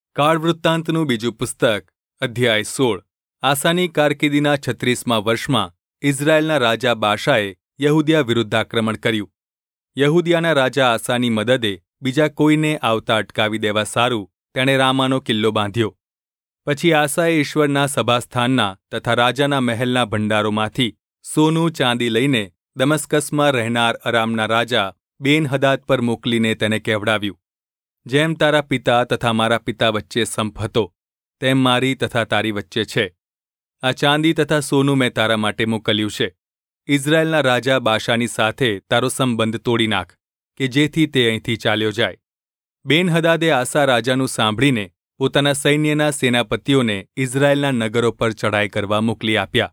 કાળ વૃત્તાંતનું બીજું પુસ્તક અધ્યાય 16 આસાની કારકિર્દીના 36મા વર્ષમાં ઇઝરાયેલના રાજા બાશાએ યહૂદિયા વિરુદ્ધ આક્રમણ કર્યું. યહૂદિયાના રાજા આસાની મદદે બીજા કોઈને આવતા અટકાવી દેવા સારું તેણે રામાનો કિલ્લો બાંધ્યો. પછી આસાએ ઈશ્વરના સભાસ્થાનના તથા રાજાના મહેલના ભંડારોમાંથી સોનું ચાંદી લઈને દમસ્કસમાં રહેનાર અરામના રાજા બેન-હદાદ પર મોકલીને તેને કહેવડાવ્યું, જેમ તારા પિતા તથા મારા પિતા વચ્ચે સંપ હતો, તેમ મારી તથા તારી વચ્ચે છે. આ ચાંદી તથા સોનું મેં તારા માટે મોકલ્યું છે. ઇઝરાયેલના રાજા બાશાની સાથે તારો સંબંધ તોડી નાખ, કે જેથી તે અહીંથી ચાલ્યો જાય. બેન-હદાદે આસા રાજાનું સાંભળીને પોતાના સૈન્યના સેનાપતિઓને ઇઝરાયેલના નગરો પર ચઢાઈ કરવા મોકલી આપ્યા.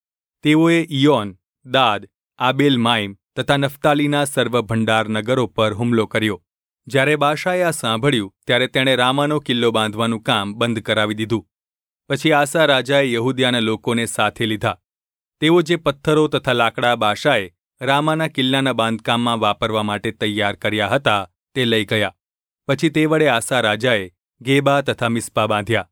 તેઓએ ઇયોન, દાદ, આબેલ માઇમ તથા નફ્તાલીના સર્વ ભંડાર નગરો પર હુમલો કર્યો. જ્યારે બાશાએ આ સાંભળ્યું ત્યારે તેણે રામાનો કિલ્લો બાંધવાનું કામ બંધ કરાવી દીધું. પછી આસા રાજાએ યહૂદિયાના લોકોને સાથે લીધા. તેઓ જે પથ્થરો તથા લાકડા બાશાએ રામાના કિલ્લાના બાંધકામમાં વાપરવા માટે તૈયાર કર્યા હતા તે લઈ ગયા. પછી તે વડે આસા રાજાએ ગેબા તથા મિસ્પા બાંધ્યા.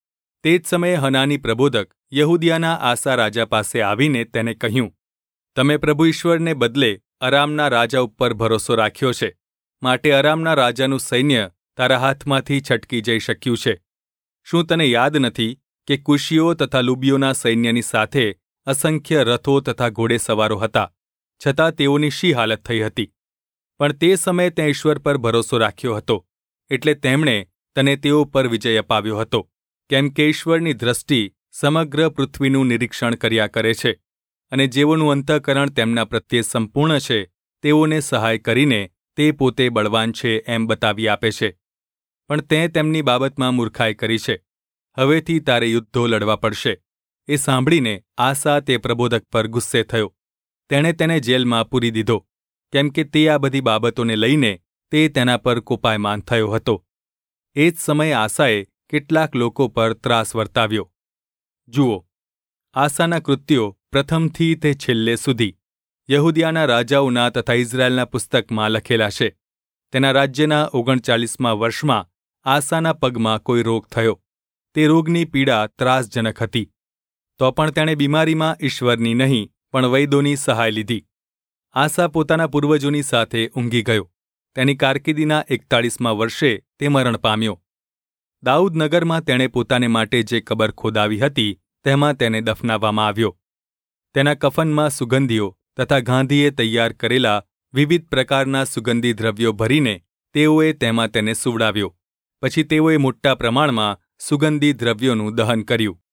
તે જ સમયે હનાની પ્રબોધક યહૂદિયાના આસા રાજા પાસે આવીને તેને કહ્યું, તમે પ્રભુ ઈશ્વરને બદલે અરામના રાજા ઉપર ભરોસો રાખ્યો છે, માટે અરામના રાજાનું સૈન્ય તારા હાથમાંથી છટકી જઈ શક્યું છે. શું તને યાદ નથી કે કુશીઓ તથા લુબીઓના સૈન્યની સાથે અસંખ્ય રથો તથા ઘોડેસવારો હતા, છતાં તેઓની શી હાલત થઈ હતી? પણ તે સમયે તે ઈશ્વર પર ભરોસો રાખ્યો હતો, એટલે તેમણે તને તેઓ પર વિજય અપાવ્યો હતો. કેમ કે ઈશ્વરની દ્રષ્ટિ સમગ્ર પૃથ્વીનું નિરીક્ષણ કર્યા કરે છે, અને જેઓનું અંતઃકરણ તેમના પ્રત્યે સંપૂર્ણ છે તેઓને સહાય કરીને તે પોતે બળવાન છે એમ બતાવી આપે છે. પણ તે તેમની બાબતમાં મૂર્ખાઈ કરી છે. હવેથી તારે યુદ્ધો લડવા પડશે. એ સાંભળીને આસા તે પ્રબોધક પર ગુસ્સે થયો. તેણે તેને જેલમાં પૂરી દીધો, કેમ કે તે આ બધી બાબતોને લઈને તે તેના પર કોપાયમાન થયો હતો. એ જ સમયે આસાએ કેટલાક લોકો પર ત્રાસ વર્તાવ્યો. જુઓ, આસાના કૃત્યો પ્રથમથી તે છેલ્લે સુધી યહૂદિયાના રાજાઓના તથા ઇઝરાયેલના પુસ્તકમાં લખેલા છે. તેના રાજ્યના 39મા વર્ષમાં આસાના પગમાં કોઈ રોગ થયો. તે રોગની પીડા ત્રાસજનક હતી. તો પણ તેણે બીમારીમાં ઈશ્વરની નહીં પણ વૈદોની સહાય લીધી. આસા પોતાના પૂર્વજોની સાથે ઊંઘી ગયો. તેની કારકિર્દીના 41મા વર્ષે તે મરણ પામ્યો. દાઉદ નગરમાં તેણે પોતાને માટે જે કબર ખોદાવી હતી તેમાં તેને દફનાવવામાં આવ્યો. તેના કફનમાં સુગંધીઓ તથા ગાંધીએ તૈયાર કરેલા વિવિધ પ્રકારના સુગંધી દ્રવ્યો ભરીને તેઓએ તેમાં તેને સુવડાવ્યો. પછી તેઓએ મોટા પ્રમાણમાં સુગંધી દ્રવ્યોનું દહન કર્યું.